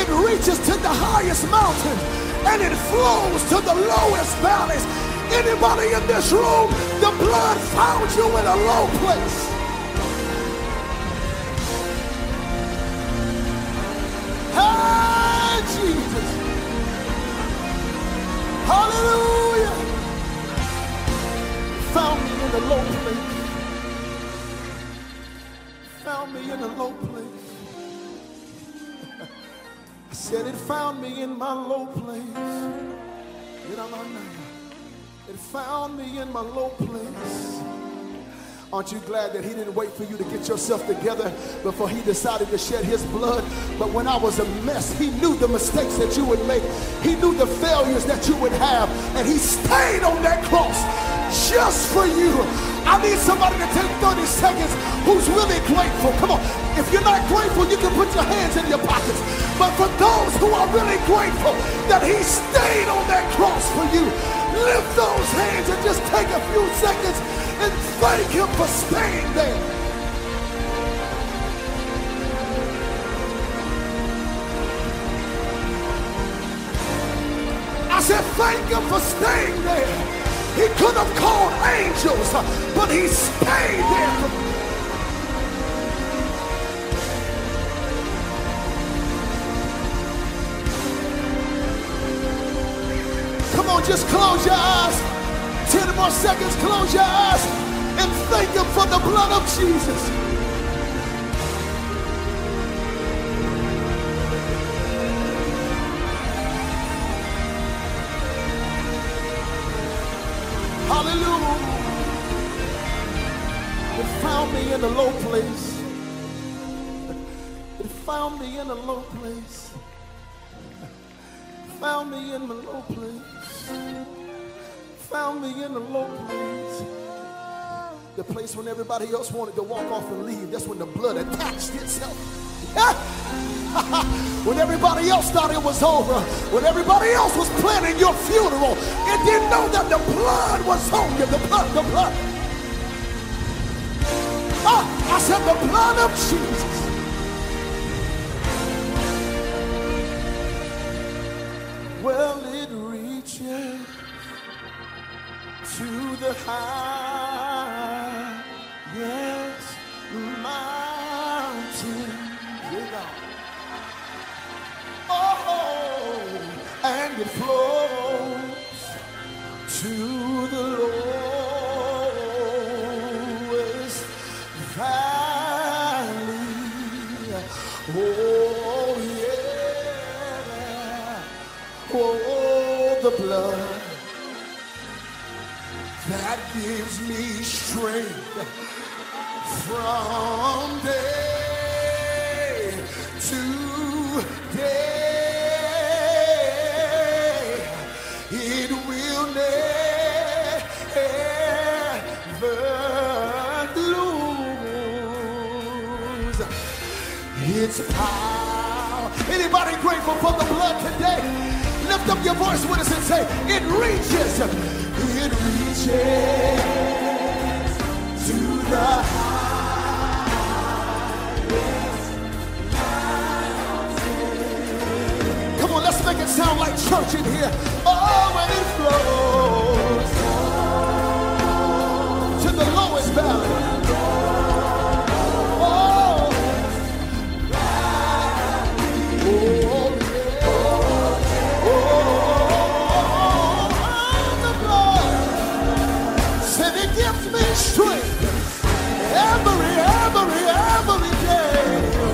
It reaches to the highest mountain and it flows to the lowest valleys. Anybody in this room, the blood found you in a low place. Hey, Jesus. Hallelujah. Found me in a low place. Found me in a low place. I said it found me in my low place. It found me in my low place. Aren't you glad that he didn't wait for you to get yourself together before he decided to shed his blood? But when I was a mess, he knew the mistakes that you would make. He knew the failures that you would have. And he stayed on that cross just for you. I need somebody to take 30 seconds who's really grateful. Come on. If you're not grateful, you can put your hands in your pockets. But for those who are really grateful that he stayed on that cross for you, lift those hands and just take a few seconds and thank him for staying there. I said thank him for staying there. He could have called angels, but he stayed there. Come on, just close your eyes. 10 more seconds, close your eyes and thank him for the blood of Jesus. Hallelujah. It found me in a low place. It found me in a low place. Found me in a low place. Found me in a low place. The place when everybody else wanted to walk off and leave. That's when the blood attached itself. When everybody else thought it was over, when everybody else was planning your funeral, it didn't know that the blood was on you. The blood. I said the blood of Jesus. Well, it reaches to the highest mountain. Oh, and it flows to the lowest valley. Oh, yeah. Oh, the blood that gives me strength from day to day. It will never lose its power. Anybody grateful for the blood today? Lift up your voice with us and say, it reaches to the highest mountain. Come on, let's make it sound like church in here. Oh, and it flows to the lowest valley. Strength every day.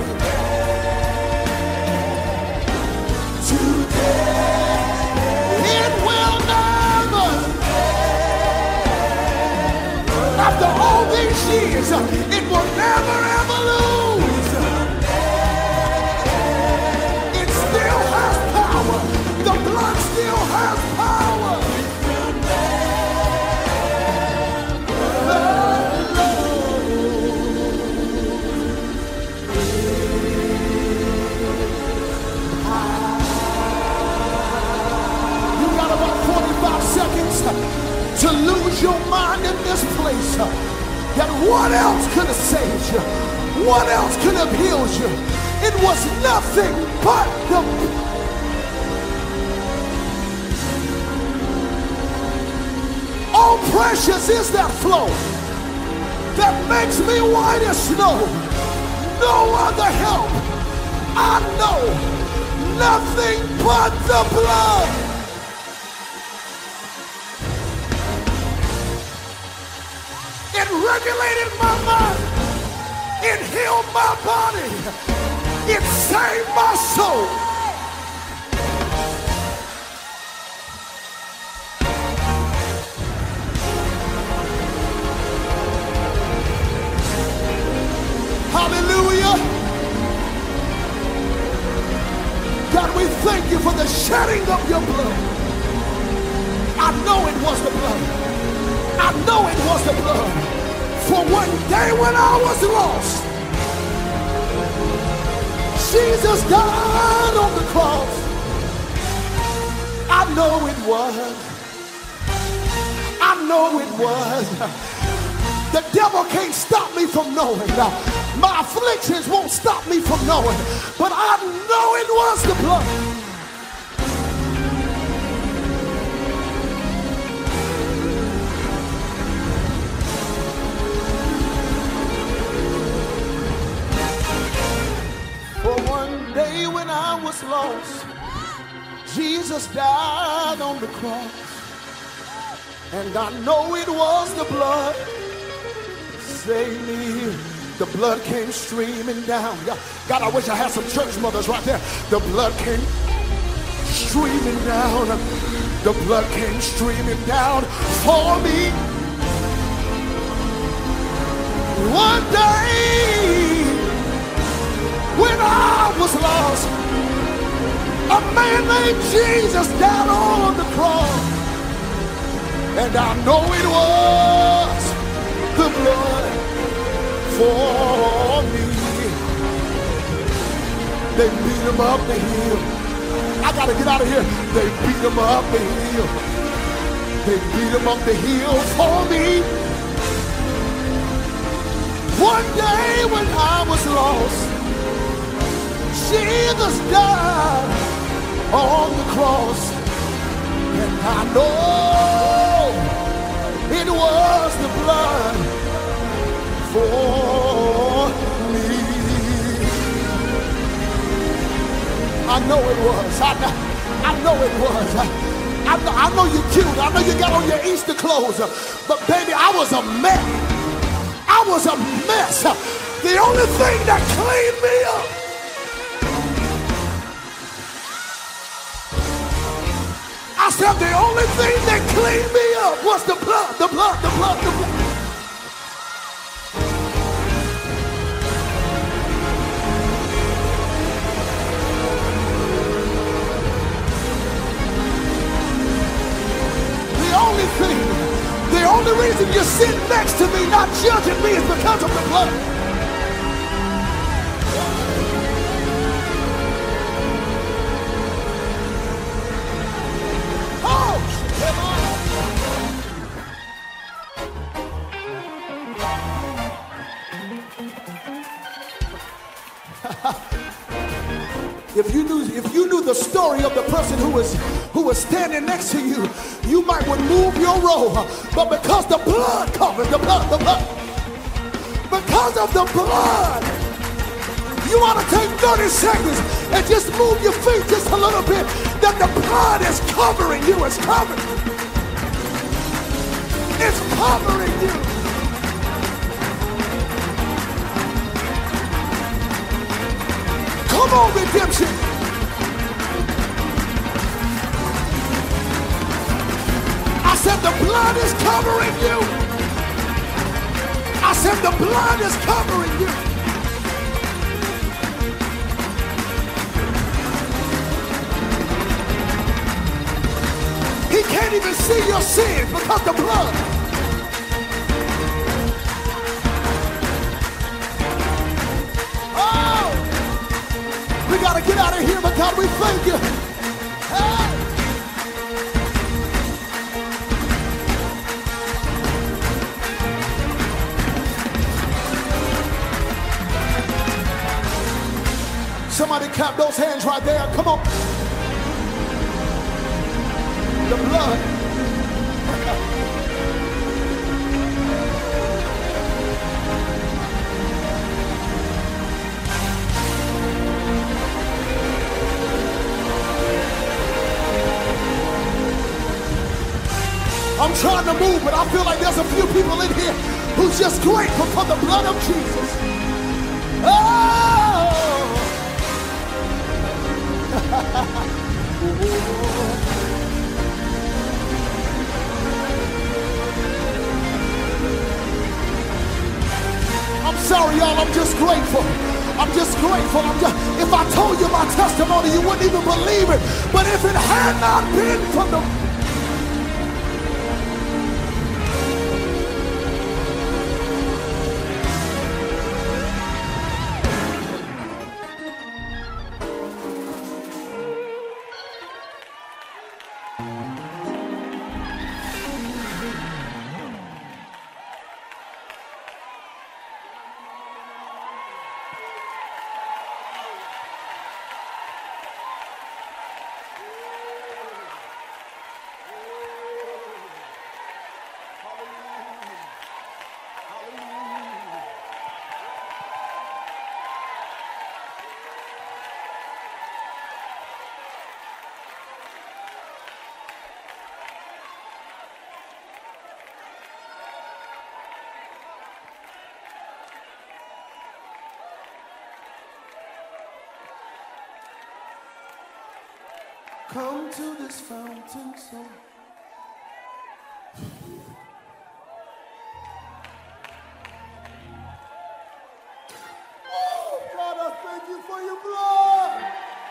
Today it will never. After all these years, it will never ever lose. It still has power. The blood still has power. To lose your mind in this place, that what else could have saved you? What else could have healed you? And was nothing but the oh, precious is that flow that makes me white as snow. No other help I know, nothing but the blood. It regulated my mind, it healed my body, it saved my soul. Hallelujah. God, we thank you for the shedding of your blood. I know it was the blood. I know it was the blood. For one day when I was lost, Jesus died on the cross. I know it was. I know it was. The devil can't stop me from knowing. My afflictions won't stop me from knowing. But I know it was the blood. For one day when I was lost, Jesus died on the cross. And I know it was the blood. Save me. The blood came streaming down. God, I wish I had some church mothers right there. The blood came streaming down. The blood came streaming down for me. One day when I was lost, a man named Jesus died on the cross. And I know it was the blood for me. They beat him up the hill. I gotta get out of here. They beat him up the hill. They beat him up the hill for me. One day when I was lost, Jesus died on the cross. And I know it was the blood for me. I know it was. I know it was. I know you're cute. I know you got on your Easter clothes. But baby, I was a mess. I was a mess. The only thing that cleaned me up I said the only thing that cleaned me up was the blood, the blood, the blood, the blood. The only reason you're sitting next to me not judging me is because of the blood. If you knew the story of the person who was standing next to you, you might would move your robe. But because the blood covers, the blood, because of the blood, you ought to take 30 seconds and just move your feet just a little bit. That the blood is covering you. It's covering. It's covering you. Come on, redemption. I said the blood is covering you. I said the blood is covering you. He can't even see your sins because the blood. We gotta get out of here, but God, we thank you. Hey. Clap those hands right there. Come on. The blood. I'm trying to move, but I feel like there's a few people in here who's just grateful for the blood of Jesus. Oh! I'm sorry, y'all. I'm just grateful. I'm just grateful. If I told you my testimony, you wouldn't even believe it. But if it had not been for the come to this fountain so oh God, I thank you for your blood.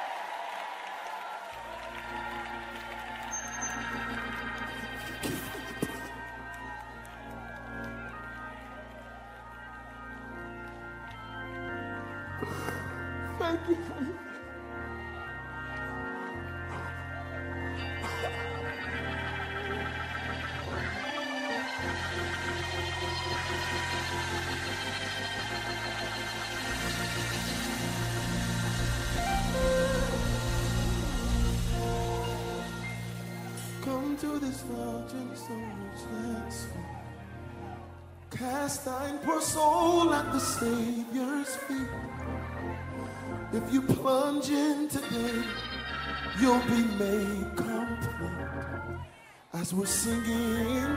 Thank you for your come to this fountain so much less cast thine poor soul at the Savior's feet. If you plunge in today, you'll be made complete as we're singing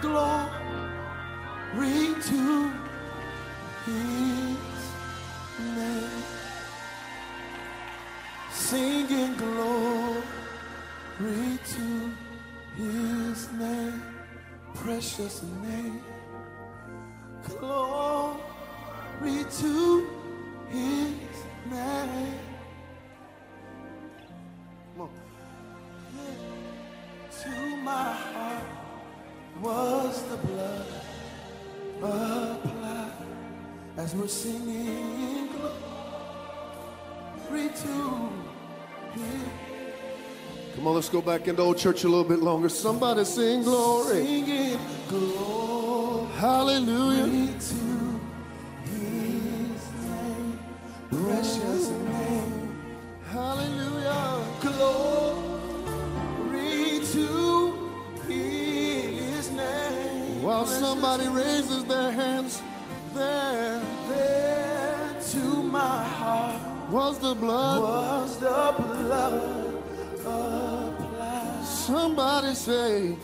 glory to His name, singing glory to His name, precious name, glory to His name. Come on. To my heart was the blood applied as we're singing glory to His. Come on, let's go back into old church a little bit longer. Somebody sing glory. Singing glory. Hallelujah. To His name. Precious name. Hallelujah. Glory to His name. While somebody raises their hands, there to my heart was the blood. Somebody say,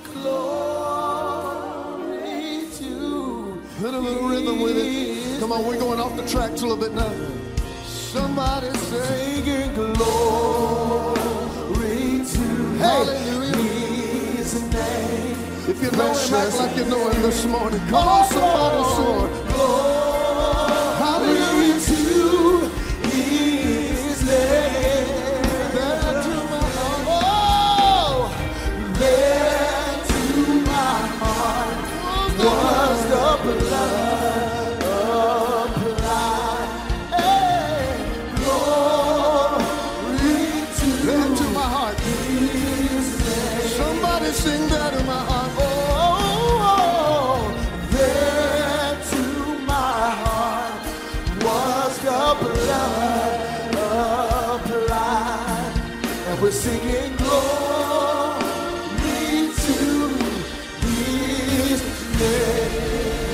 glory to. Put a little rhythm with it. Come on, we're going off the tracks a little bit now. Somebody say, singing glory to. Hallelujah. His name. If you know Him, act like you know Him this morning. Come on, somebody say, hallelujah to His name. Was the blood applied? Hey, glory to my heart. Somebody sing that in my heart. Oh, there to my heart was the blood applied. And we're singing glory to his name.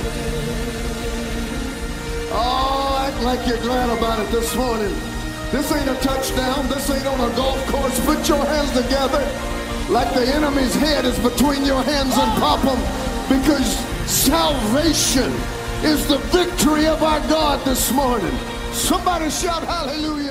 Oh, act like you're glad about it this morning. This ain't a touchdown. This ain't on a golf course. Put your hands together like the enemy's head is between your hands and pop them, because salvation is the victory of our God this morning. Somebody shout hallelujah.